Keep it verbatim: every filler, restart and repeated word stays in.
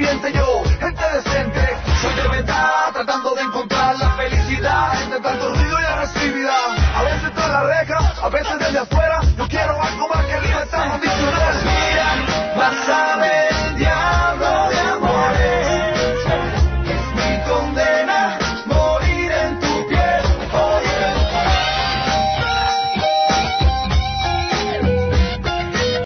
viviente yo, gente decente, soy de verdad, tratando de encontrar la felicidad entre tanto ruido y agresividad. A veces tras la reja, a veces desde afuera, yo quiero algo más que libertad condicional. Mira, vas a ver.